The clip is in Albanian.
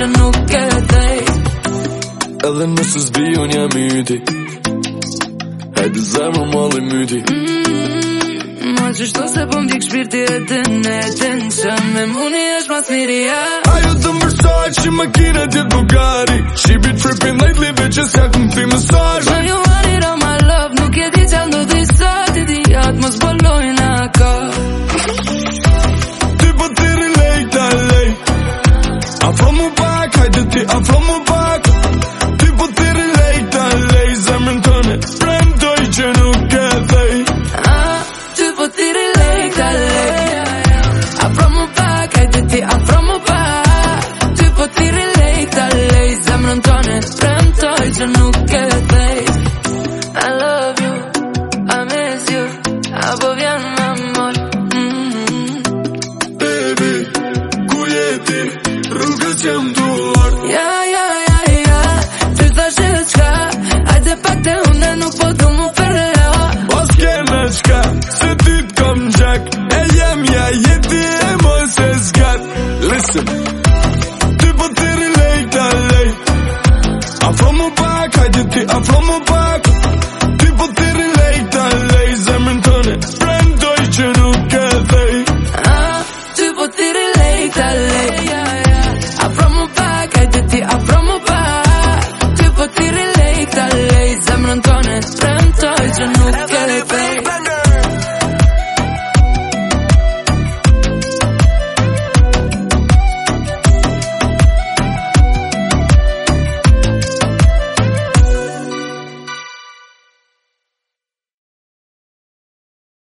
që nuk e thej. Edhe nëse s'bi unë jam i yti, hajde zemër malli myti. Ma qështu se po m'dik shpirti e të që me muni është mas miria. Ajo të mërsoj që makina tjetë Bugatti. She be tripping lately, bitches ja këm ti mësaj. When you want it all my love, nuk e di që ndo t'i sot idiot, mos bolojnë ka. Ty po ti relate, afro mu pak, hajde ti afro mu pak. Ty po ti relate, zemrën tëne premtoj që nuk e thej. Ty po ti relate, afro mu pak, hajde ti afro mu pak. Ty po ti relate, zemrën tëne premtoj që nuk e thej. I love you, I miss you, apo vjen m'amor. Baby, ku jeti, rrugës jam duar. Ja, ty thashe qka, hajde pak te une nuk po du mu përra. Pas kena qka, se ty t'kom gjak, e jem ja jeti e mos e zgat. Listen, ty po ti relate, afro mu